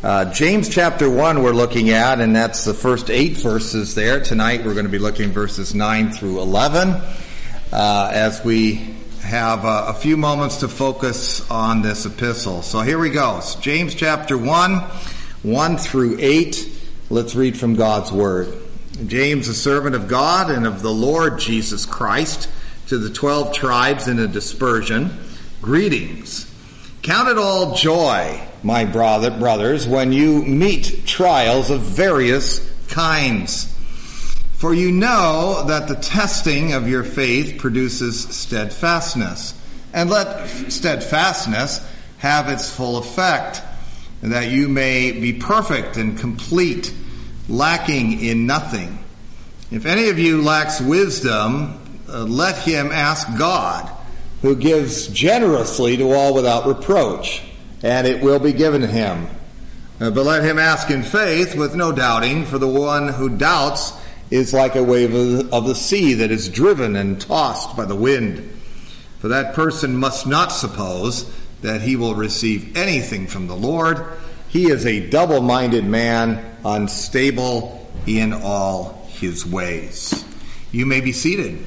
James chapter 1 we're looking at, and that's the first 8 verses there. Tonight we're going to be looking at verses 9 through 11 as we have a few moments to focus on this epistle. So here we go. It's James chapter 1, 1 through 8. Let's read from God's Word. James, a servant of God and of the Lord Jesus Christ, to the 12 tribes in a dispersion, greetings. Count it all joy, my brothers, when you meet trials of various kinds. For you know that the testing of your faith produces steadfastness. And let steadfastness have its full effect, that you may be perfect and complete, lacking in nothing. If any of you lacks wisdom, let him ask God, who gives generously to all without reproach, and it will be given him. But let him ask in faith with no doubting, for the one who doubts is like a wave of the sea that is driven and tossed by the wind. For that person must not suppose that he will receive anything from the Lord. He is a double-minded man, unstable in all his ways. You may be seated.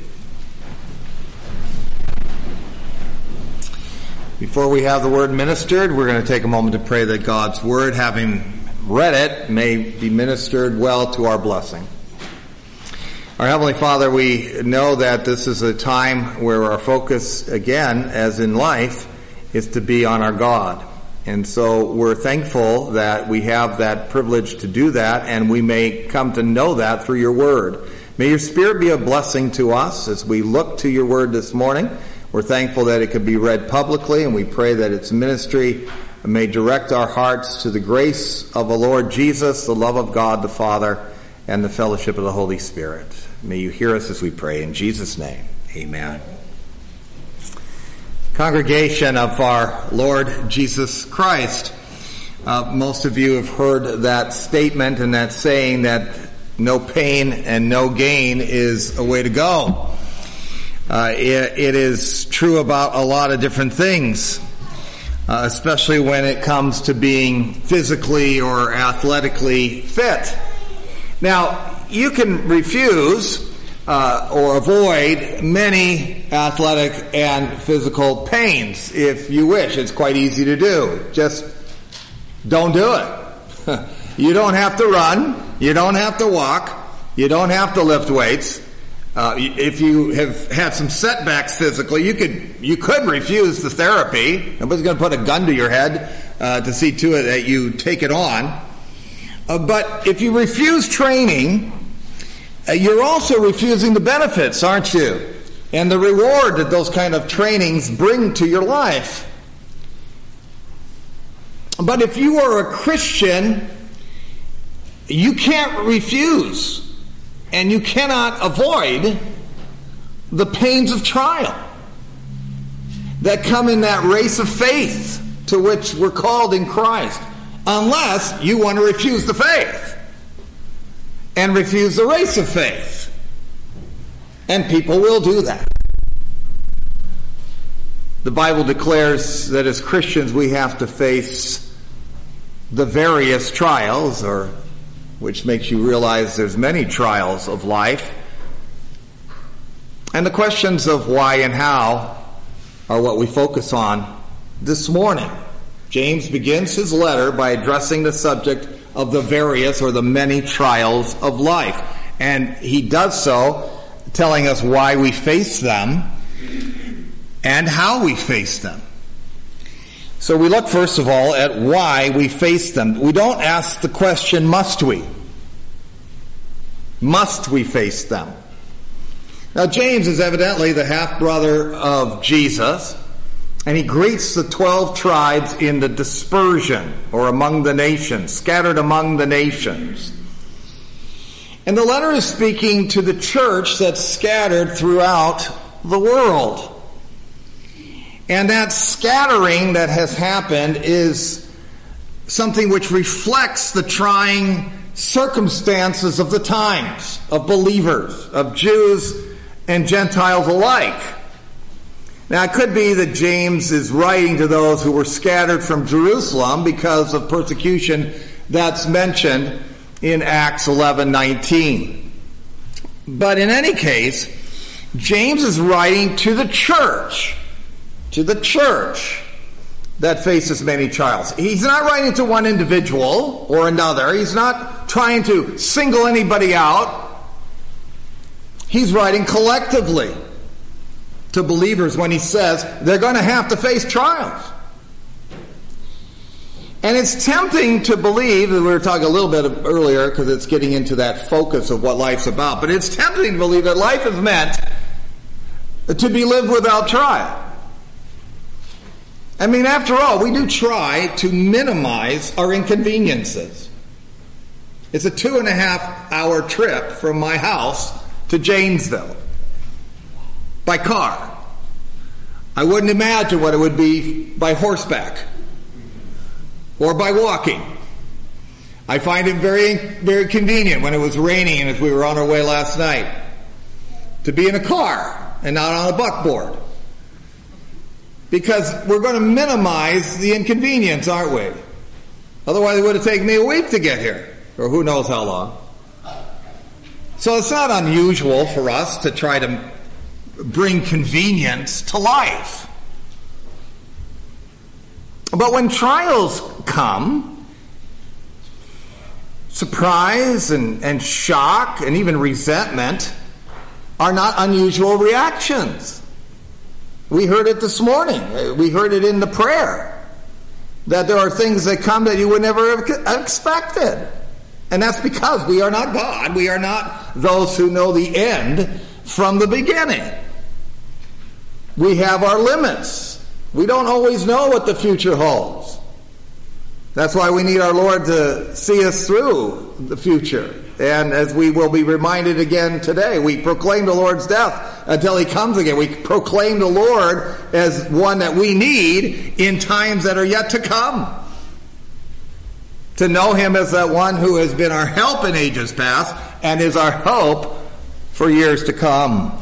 Before we have the word ministered, we're going to take a moment to pray that God's word, having read it, may be ministered well to our blessing. Our Heavenly Father, we know that this is a time where our focus, again, as in life, is to be on our God. And so we're thankful that we have that privilege to do that, and we may come to know that through your word. May your Spirit be a blessing to us as we look to your word this morning. We're thankful that it could be read publicly, and we pray that its ministry may direct our hearts to the grace of the Lord Jesus, the love of God the Father, and the fellowship of the Holy Spirit. May you hear us as we pray. In Jesus' name, amen. Congregation of our Lord Jesus Christ, most of you have heard that statement and that saying that no pain and no gain is a way to go. It is true about a lot of different things, especially when it comes to being physically or athletically fit. Now, you can refuse or avoid many athletic and physical pains if you wish. It's quite easy to do. Just don't do it. You don't have to run. You don't have to walk. You don't have to lift weights. If you have had some setbacks physically, you could refuse the therapy. Nobody's going to put a gun to your head to see to it that you take it on. But if you refuse training, you're also refusing the benefits, aren't you? And the reward that those kind of trainings bring to your life. But if you are a Christian, you can't refuse. And you cannot avoid the pains of trial that come in that race of faith to which we're called in Christ, unless you want to refuse the faith and refuse the race of faith. And people will do that. The Bible declares that as Christians we have to face the various trials, which makes you realize there's many trials of life. And the questions of why and how are what we focus on this morning. James begins his letter by addressing the subject of the various or the many trials of life. And he does so telling us why we face them and how we face them. So we look first of all at why we face them. We don't ask the question, must we? Must we face them? Now James is evidently the half-brother of Jesus, and he greets the 12 tribes in the dispersion, or among the nations, scattered among the nations. And the letter is speaking to the church that's scattered throughout the world. And that scattering that has happened is something which reflects the trying circumstances of the times, of believers, of Jews and Gentiles alike. Now, it could be that James is writing to those who were scattered from Jerusalem because of persecution that's mentioned in Acts 11:19. But in any case, James is writing to the church that faces many trials. He's not writing to one individual or another. He's not trying to single anybody out. He's writing collectively to believers when he says they're going to have to face trials. And it's tempting to believe, and we were talking a little bit earlier because it's getting into that focus of what life's about, but it's tempting to believe that life is meant to be lived without trial. I mean, after all, we do try to minimize our inconveniences. It's a 2.5-hour trip from my house to Janesville by car. I wouldn't imagine what it would be by horseback or by walking. I find it very, very convenient when it was raining and as we were on our way last night to be in a car and not on a buckboard. Because we're going to minimize the inconvenience, aren't we? Otherwise it would have taken me a week to get here, or who knows how long. So it's not unusual for us to try to bring convenience to life. But when trials come, surprise and shock and even resentment are not unusual reactions. We heard it this morning. We heard it in the prayer. That there are things that come that you would never have expected. And that's because we are not God. We are not those who know the end from the beginning. We have our limits. We don't always know what the future holds. That's why we need our Lord to see us through the future. And as we will be reminded again today, we proclaim the Lord's death until he comes again. We proclaim the Lord as one that we need in times that are yet to come. To know him as that one who has been our help in ages past and is our hope for years to come.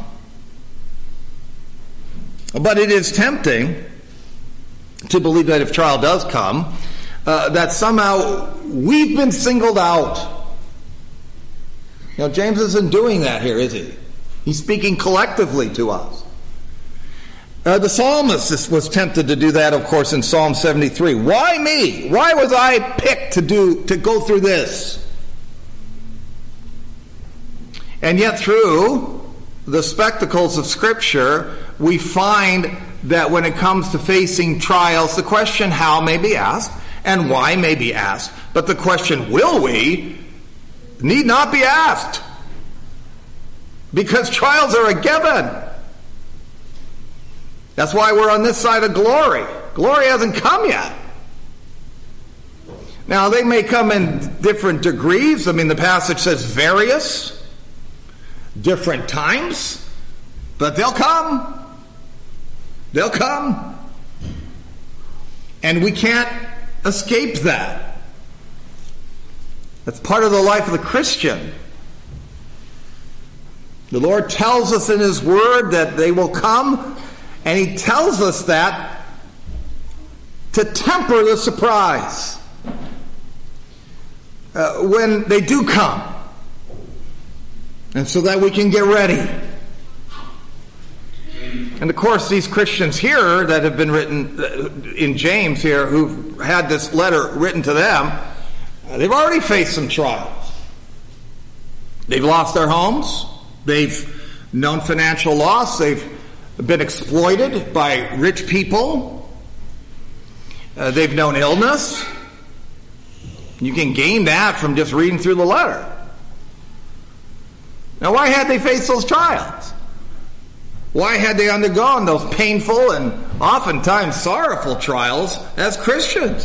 But it is tempting to believe that if trial does come, that somehow we've been singled out. You know, James isn't doing that here, is he? He's speaking collectively to us. The psalmist was tempted to do that, of course, in Psalm 73. Why me? Why was I picked to go through this? And yet through the spectacles of Scripture, we find that when it comes to facing trials, the question how may be asked, and why may be asked, but the question will we need not be asked. Because trials are a given. That's why we're on this side of glory. Glory hasn't come yet. Now, they may come in different degrees. I mean, the passage says various, different times, but they'll come. They'll come. And we can't escape that. That's part of the life of the Christian. The Lord tells us in his word that they will come, and he tells us that to temper the surprise when they do come, and so that we can get ready. And of course, these Christians here that have been written in James here, who've had this letter written to them, they've already faced some trials. They've lost their homes. They've known financial loss. They've been exploited by rich people. They've known illness. You can gain that from just reading through the letter. Now, why had they faced those trials? Why had they undergone those painful and oftentimes sorrowful trials as Christians?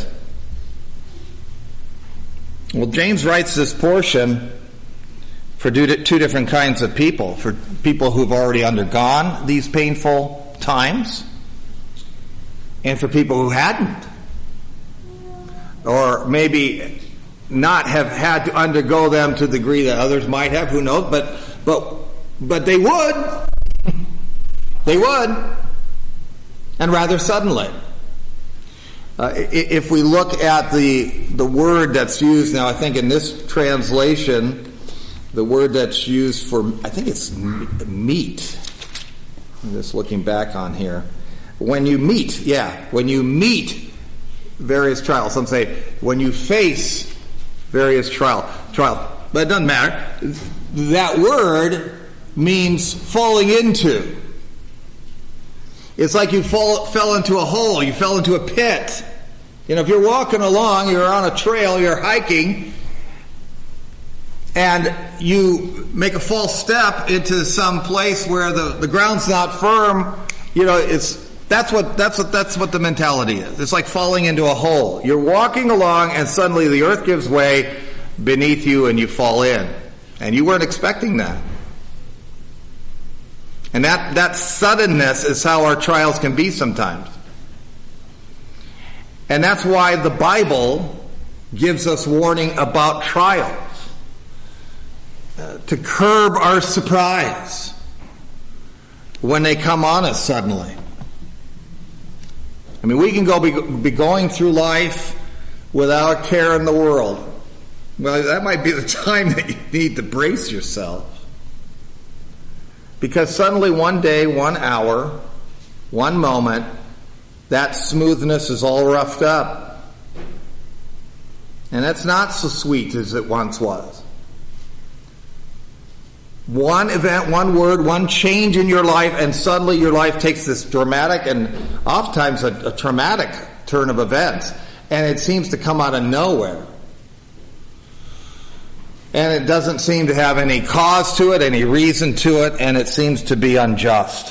Well, James writes this portion for two different kinds of people. For people who've already undergone these painful times, and for people who hadn't. Or maybe not have had to undergo them to the degree that others might have, who knows, but they would. They would. and rather suddenly. If we look at the word that's used now, I think in this translation, the word that's used for, I think it's meet. I'm just looking back on here. When you meet various trials. Some say when you face various trial. But it doesn't matter. That word means falling into. It's like you fell into a hole, you fell into a pit. If you're walking along, you're on a trail, you're hiking, and you make a false step into some place where the ground's not firm, that's what the mentality is. It's like falling into a hole. You're walking along and suddenly the earth gives way beneath you and you fall in. And you weren't expecting that. And that suddenness is how our trials can be sometimes. And that's why the Bible gives us warning about trials. To curb our surprise when they come on us suddenly. I mean, we can be going through life without a care in the world. Well, that might be the time that you need to brace yourself. Because suddenly one day, 1 hour, 1 moment, that smoothness is all roughed up. And that's not so sweet as it once was. One event, one word, one change in your life, and suddenly your life takes this dramatic and oftentimes a traumatic turn of events. And it seems to come out of nowhere. And it doesn't seem to have any cause to it, any reason to it, and it seems to be unjust.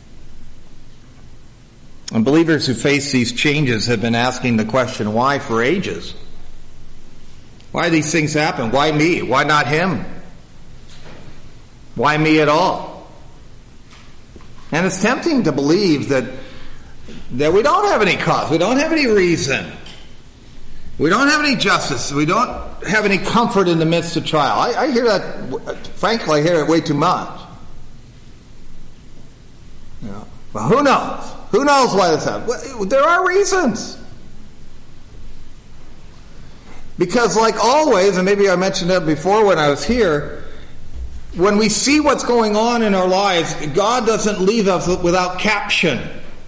And believers who face these changes have been asking the question, why, for ages? Why these things happen? Why me? Why not him? Why me at all? And it's tempting to believe that we don't have any cause. We don't have any reason. We don't have any justice. We don't have any comfort in the midst of trial. I hear that, frankly, I hear it way too much. Well, who knows? Who knows why this happened? Well, there are reasons. Because like always, and maybe I mentioned that before when I was here, when we see what's going on in our lives, God doesn't leave us without caption.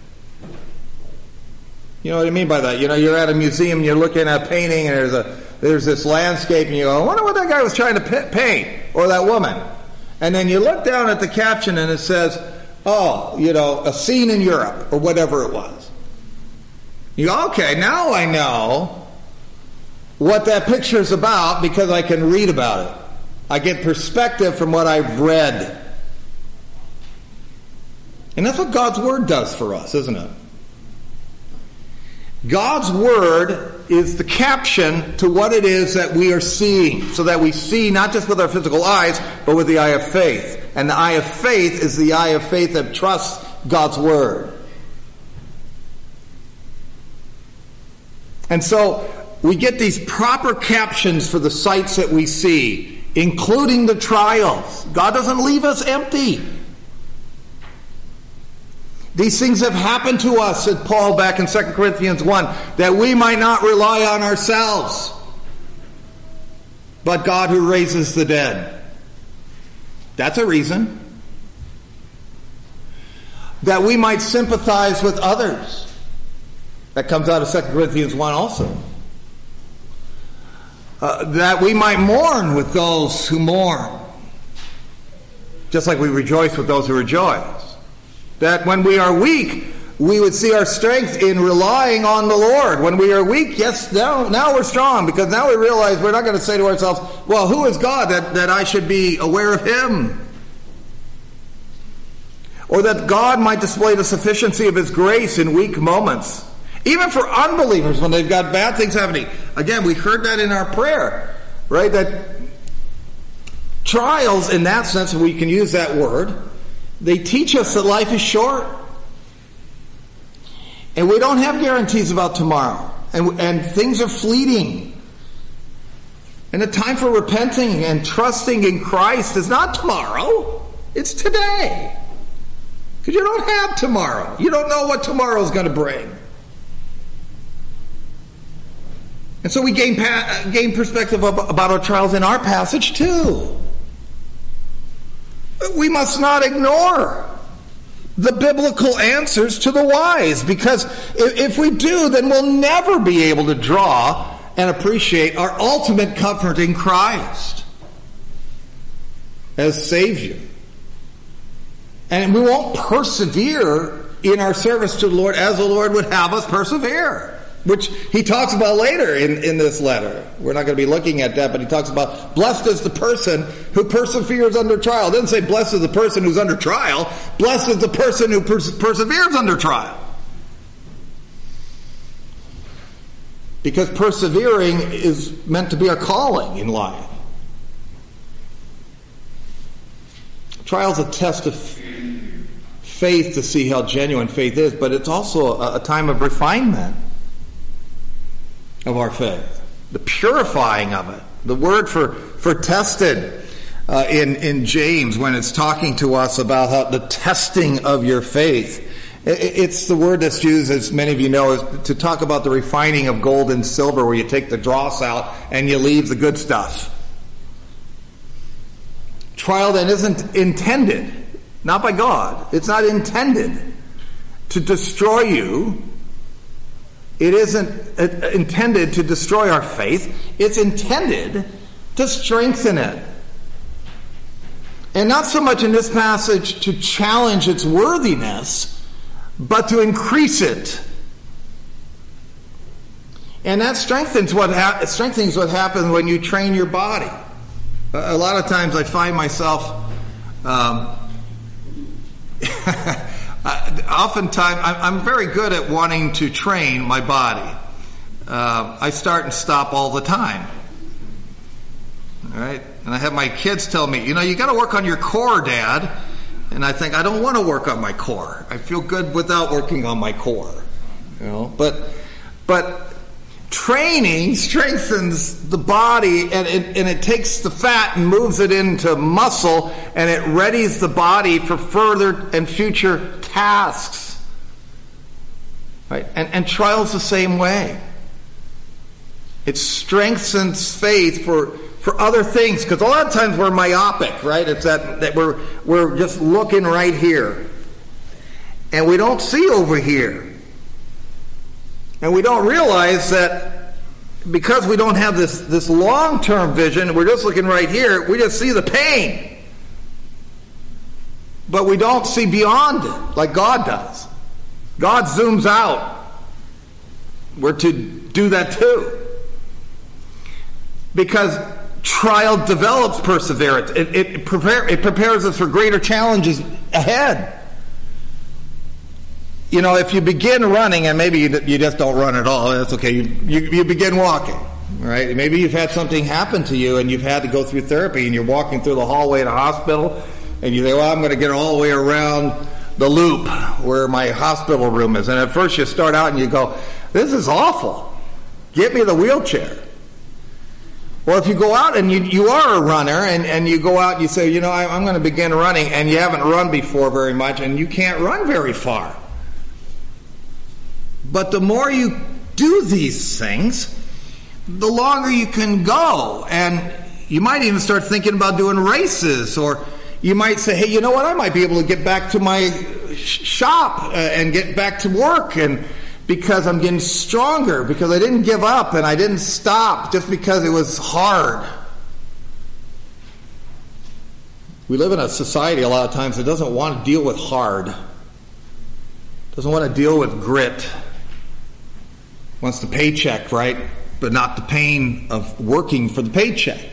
You know what I mean by that? You're at a museum and you're looking at a painting and there's this landscape and you go, I wonder what that guy was trying to paint, or that woman. And then you look down at the caption and it says, a scene in Europe, or whatever it was. You go, okay, now I know what that picture is about because I can read about it. I get perspective from what I've read. And that's what God's Word does for us, isn't it? God's Word is the caption to what it is that we are seeing, so that we see not just with our physical eyes, but with the eye of faith. And the eye of faith is the eye of faith that trusts God's Word. And so we get these proper captions for the sights that we see, including the trials. God doesn't leave us empty. These things have happened to us, said Paul back in 2 Corinthians 1, that we might not rely on ourselves, but God who raises the dead. That's a reason. That we might sympathize with others. That comes out of 2 Corinthians 1 also. That we might mourn with those who mourn. Just like we rejoice with those who rejoice. That when we are weak, we would see our strength in relying on the Lord. When we are weak, yes, now we're strong, because now we realize we're not going to say to ourselves, well, who is God that I should be aware of him? Or that God might display the sufficiency of his grace in weak moments. Even for unbelievers when they've got bad things happening. Again, we heard that in our prayer, right? That trials, in that sense, we can use that word, they teach us that life is short. And we don't have guarantees about tomorrow. And things are fleeting. And the time for repenting and trusting in Christ is not tomorrow. It's today. Because you don't have tomorrow. You don't know what tomorrow is going to bring. And so we gain perspective about our trials in our passage too. We must not ignore the biblical answers to the whys, because if we do, then we'll never be able to draw and appreciate our ultimate comfort in Christ as Savior. And we won't persevere in our service to the Lord as the Lord would have us persevere, which he talks about later in this letter. We're not going to be looking at that, but he talks about blessed is the person who perseveres under trial. It doesn't say blessed is the person who's under trial. Blessed is the person who perseveres under trial. Because persevering is meant to be our calling in life. Trial's a test of faith to see how genuine faith is, but it's also a time of refinement of our faith, the purifying of it. The word for tested in James, when it's talking to us about how the testing of your faith, it's the word that's used, as many of you know, is to talk about the refining of gold and silver, where you take the dross out and you leave the good stuff. Trial then isn't intended, not by God, it's not intended to destroy you. It isn't intended to destroy our faith. It's intended to strengthen it. And not so much in this passage to challenge its worthiness, but to increase it. And that strengthens what happens when you train your body. A lot of times I find myself, oftentimes I'm very good at wanting to train my body. I start and stop all the time. All right? And I have my kids tell me, you got to work on your core, Dad. And I think, I don't want to work on my core. I feel good without working on my core. But training strengthens the body, and it takes the fat and moves it into muscle, and it readies the body for further and future tasks. Right? And trial's the same way. It strengthens faith for other things, because a lot of times we're myopic, right? It's that we're just looking right here, and we don't see over here. And we don't realize that because we don't have this long-term vision, we're just looking right here, we just see the pain. But we don't see beyond it like God does. God zooms out. We're to do that too. Because trial develops perseverance. It prepares us for greater challenges ahead. If you begin running, and maybe you just don't run at all, that's okay. You begin walking, right? Maybe you've had something happen to you and you've had to go through therapy, and you're walking through the hallway at a hospital, and you say, well, I'm going to get all the way around the loop where my hospital room is. And at first you start out and you go, this is awful. Get me the wheelchair. Or if you go out and you are a runner, and you go out and you say, I'm going to begin running, and you haven't run before very much, and you can't run very far. But the more you do these things, the longer you can go. And you might even start thinking about doing races, or you might say, hey, you know what, I might be able to get back to my shop and get back to work, and because I'm getting stronger, because I didn't give up and I didn't stop just because it was hard. We live in a society a lot of times that doesn't want to deal with hard, doesn't want to deal with grit, wants the paycheck, right? But not the pain of working for the paycheck.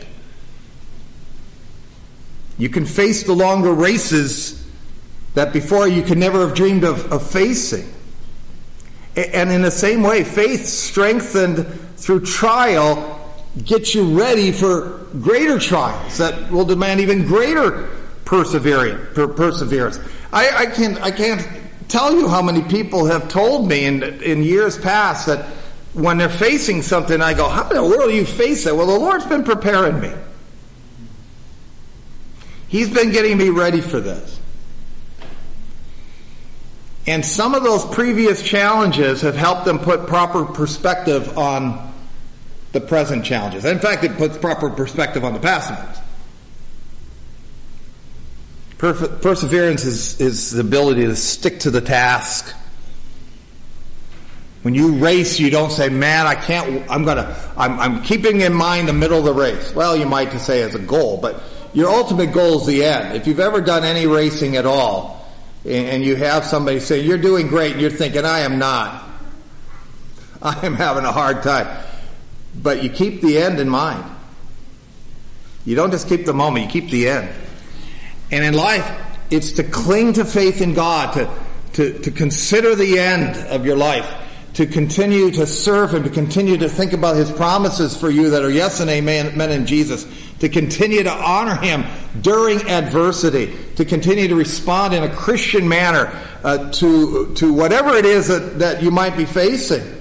You can face the longer races that before you could never have dreamed of facing. And in the same way, faith strengthened through trial gets you ready for greater trials that will demand even greater perseverance. I can't tell you how many people have told me in years past that when they're facing something, I go, how in the world do you face it? Well, the Lord's been preparing me. He's been getting me ready for this. And some of those previous challenges have helped them put proper perspective on the present challenges. In fact, it puts proper perspective on the past ones. Perseverance is the ability to stick to the task. When you race, you don't say, man, I can't, I'm keeping in mind the middle of the race. Well, you might just say as a goal, but your ultimate goal is the end. If you've ever done any racing at all, and you have somebody say, you're doing great, and you're thinking, I am not. I am having a hard time. But you keep the end in mind. You don't just keep the moment, you keep the end. And in life, it's to cling to faith in God, to consider the end of your life, to continue to serve Him, to continue to think about His promises for you that are yes and amen in Jesus, to continue to honor Him during adversity, to continue to respond in a Christian manner to whatever it is that you might be facing.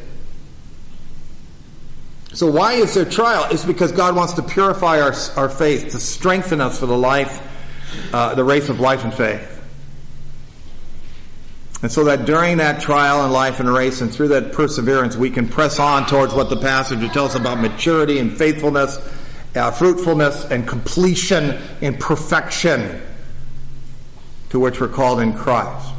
So why is there trial? It's because God wants to purify our faith, to strengthen us for the race of life and faith. And so that during that trial in life and race and through that perseverance, we can press on towards what the passage tells us about maturity and faithfulness, fruitfulness and completion and perfection to which we're called in Christ.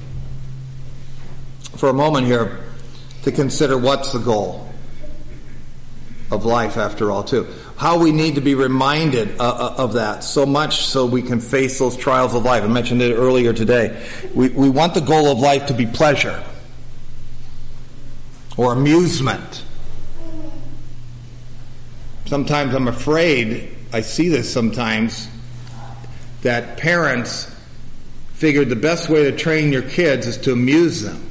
For a moment here, to consider what's the goal of life after all too. How we need to be reminded of that so much so we can face those trials of life. I mentioned it earlier today. We want the goal of life to be pleasure or amusement. Sometimes I'm afraid, I see this sometimes, that parents figured the best way to train your kids is to amuse them.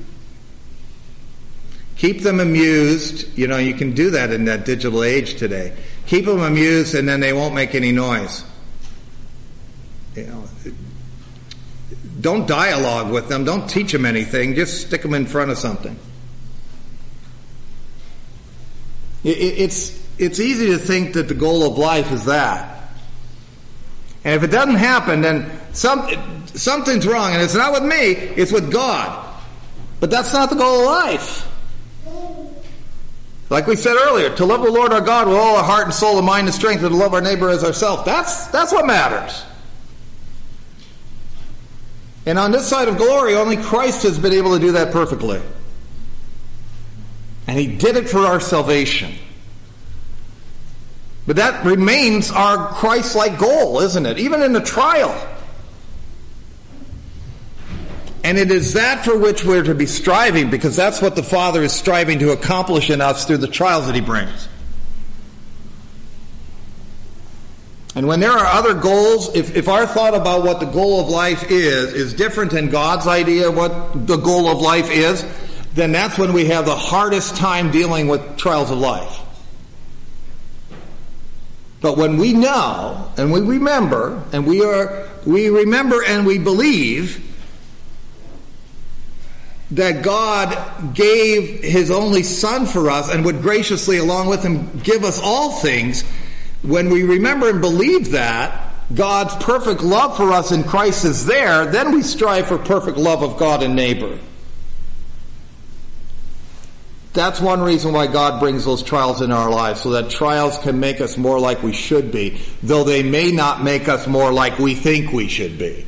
Keep them amused. You know, you can do that in that digital age today. Keep them amused and then they won't make any noise. You know, don't dialogue with them. Don't teach them anything. Just stick them in front of something. It's easy to think that the goal of life is that. And if it doesn't happen, then something's wrong. And it's not with me, it's with God. But that's not the goal of life. Like we said earlier, to love the Lord our God with all our heart and soul and mind and strength, and to love our neighbor as ourselves. That's what matters. And on this side of glory, only Christ has been able to do that perfectly. And He did it for our salvation. But that remains our Christ-like goal, isn't it? Even in the trial. And it is that for which we're to be striving, because that's what the Father is striving to accomplish in us through the trials that He brings. And when there are other goals, if our thought about what the goal of life is different than God's idea of what the goal of life is, then that's when we have the hardest time dealing with trials of life. But when we know, and we remember, and we remember and we believe that God gave His only Son for us and would graciously, along with Him, give us all things, when we remember and believe that God's perfect love for us in Christ is there, then we strive for perfect love of God and neighbor. That's one reason why God brings those trials in our lives, so that trials can make us more like we should be, though they may not make us more like we think we should be.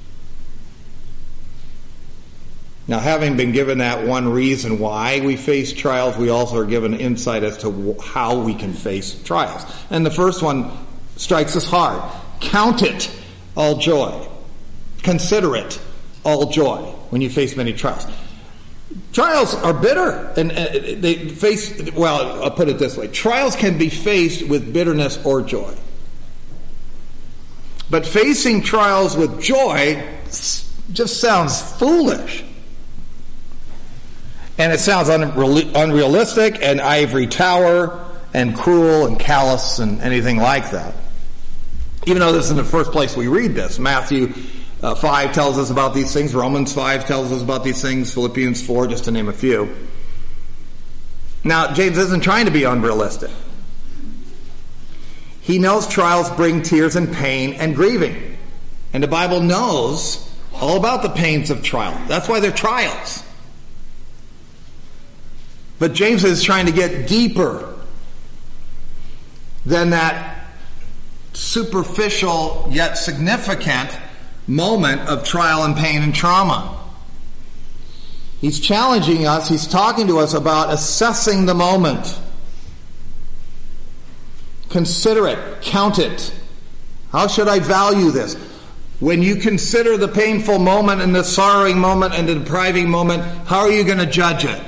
Now, having been given that one reason why we face trials, we also are given insight as to how we can face trials. And the first one strikes us hard. Count it all joy. Consider it all joy when you face many trials. Trials are bitter, and they face, well, I'll put it this way. Trials can be faced with bitterness or joy. But facing trials with joy just sounds foolish. And it sounds unrealistic and ivory tower and cruel and callous and anything like that. Even though this is the first place we read this. Matthew 5 tells us about these things. Romans 5 tells us about these things. Philippians 4, just to name a few. Now, James isn't trying to be unrealistic. He knows trials bring tears and pain and grieving. And the Bible knows All about the pains of trial. That's why they're trials. But James is trying to get deeper than that superficial yet significant moment of trial and pain and trauma. He's challenging us, he's talking to us about assessing the moment. Consider it, count it. How should I value this? When you consider the painful moment and the sorrowing moment and the depriving moment, how are you going to judge it?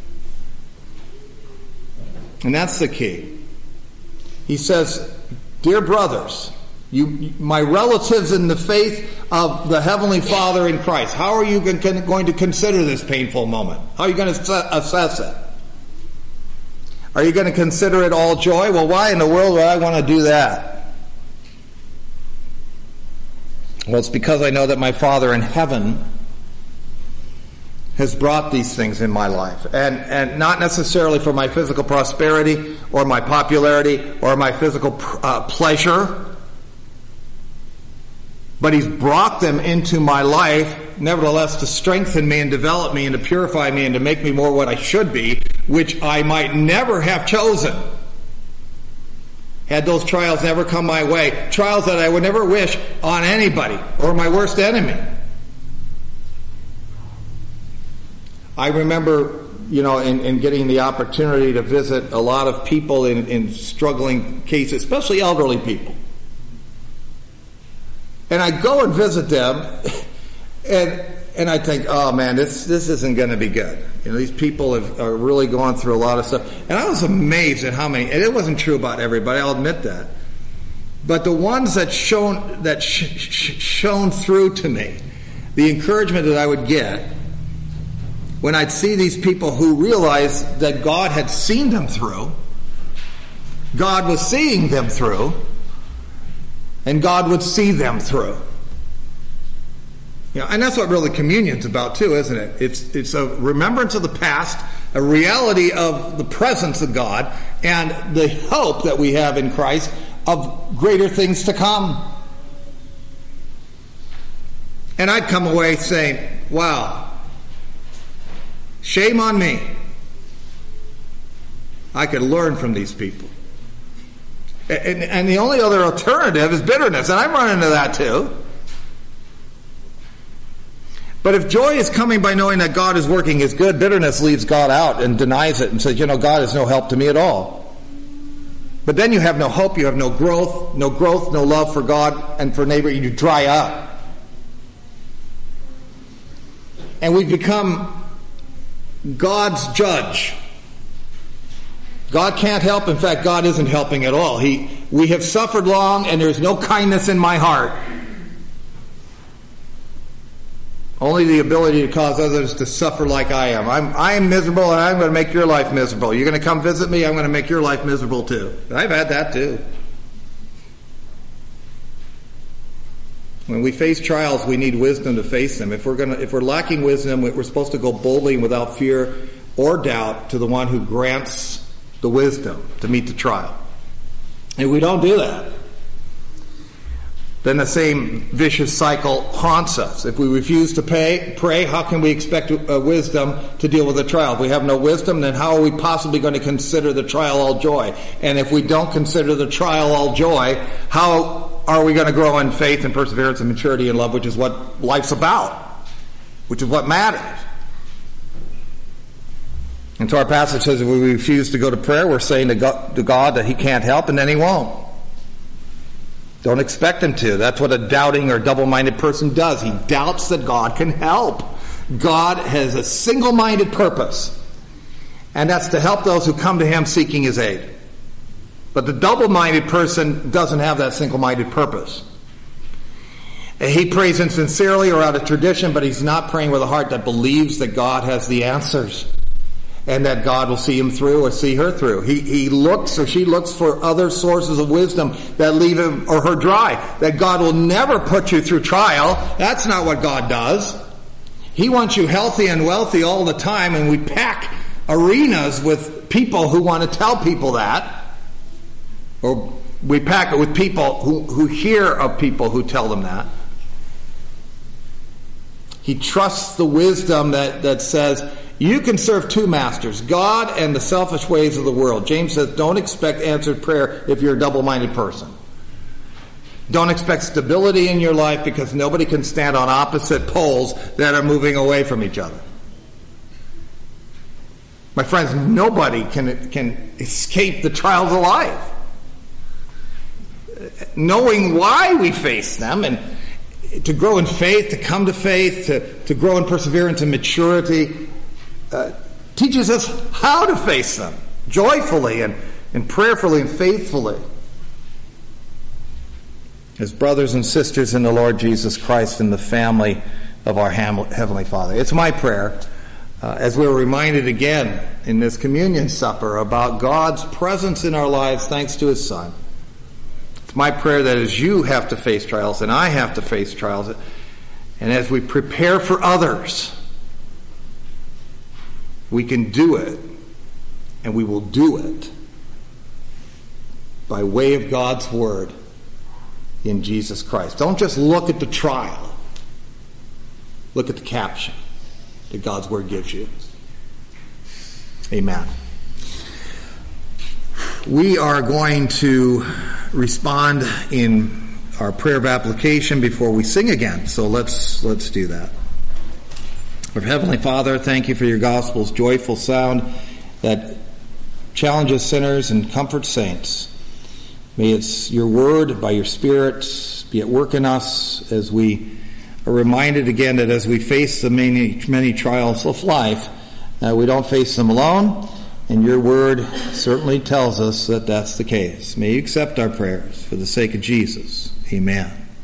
And that's the key. He says, dear brothers, my relatives in the faith of the Heavenly Father in Christ, how are you going to consider this painful moment? How are you going to assess it? Are you going to consider it all joy? Well, why in the world would I want to do that? Well, it's because I know that my Father in heaven has brought these things in my life. And not necessarily for my physical prosperity or my popularity or my physical pleasure, but He's brought them into my life, nevertheless, to strengthen me and develop me and to purify me and to make me more what I should be, which I might never have chosen had those trials never come my way. Trials that I would never wish on anybody or my worst enemy. I remember, in getting the opportunity to visit a lot of people in struggling cases, especially elderly people. And I go and visit them, and I think, oh man, this isn't going to be good. These people are really going through a lot of stuff. And I was amazed at how many, and it wasn't true about everybody, I'll admit that. But the ones that shone through to me, the encouragement that I would get, when I'd see these people who realized that God had seen them through, God was seeing them through, and God would see them through. And that's what really communion's about too, isn't it? It's a remembrance of the past, a reality of the presence of God, and the hope that we have in Christ of greater things to come. And I'd come away saying, wow, shame on me. I could learn from these people. And the only other alternative is bitterness, and I'm running into that too. But if joy is coming by knowing that God is working His good, bitterness leaves God out and denies it and says, God is no help to me at all. But then you have no hope, you have no growth, no love for God and for neighbor, you dry up. And we become God's judge. God can't help. In fact, God isn't helping at all. We have suffered long, and there's no kindness in my heart. Only the ability to cause others to suffer like I am. I am miserable, and I'm going to make your life miserable. You're going to come visit me, I'm going to make your life miserable too. I've had that too. When we face trials, we need wisdom to face them. If we're lacking wisdom, we're supposed to go boldly and without fear or doubt to the one who grants the wisdom to meet the trial. If we don't do that, then the same vicious cycle haunts us. If we refuse to pray, how can we expect wisdom to deal with the trial? If we have no wisdom, then how are we possibly going to consider the trial all joy? And if we don't consider the trial all joy, how are we going to grow in faith and perseverance and maturity and love, which is what life's about, which is what matters? And so our passage says if we refuse to go to prayer, we're saying to God that He can't help, and then He won't. Don't expect Him to. That's what a doubting or double-minded person does. He doubts that God can help. God has a single-minded purpose, and that's to help those who come to Him seeking His aid. But the double-minded person doesn't have that single-minded purpose. He prays insincerely or out of tradition, but he's not praying with a heart that believes that God has the answers and that God will see him through or see her through. He looks or she looks for other sources of wisdom that leave him or her dry. That God will never put you through trial. That's not what God does. He wants you healthy and wealthy all the time, and we pack arenas with people who want to tell people that. Or we pack it with people who hear of people who tell them that. He trusts the wisdom that says, you can serve two masters, God and the selfish ways of the world. James says, don't expect answered prayer if you're a double-minded person. Don't expect stability in your life because nobody can stand on opposite poles that are moving away from each other. My friends, nobody can escape the trials of life. Knowing why we face them, and to grow in faith, to come to faith, to grow in perseverance and maturity, teaches us how to face them joyfully and prayerfully and faithfully. As brothers and sisters in the Lord Jesus Christ and the family of our Heavenly Father. It's my prayer, as we were reminded again in this communion supper about God's presence in our lives thanks to His Son. It's my prayer that as you have to face trials and I have to face trials, and as we prepare for others, we can do it, and we will do it by way of God's Word in Jesus Christ. Don't just look at the trial. Look at the caption that God's Word gives you. Amen. We are going to respond in our prayer of application before we sing again. So let's do that. Our Heavenly Father, thank you for your gospel's joyful sound that challenges sinners and comforts saints. May it's your word by your Spirit be at work in us as we are reminded again that as we face the many trials of life, we don't face them alone, and your word certainly tells us that that's the case. May you accept our prayers for the sake of Jesus. Amen.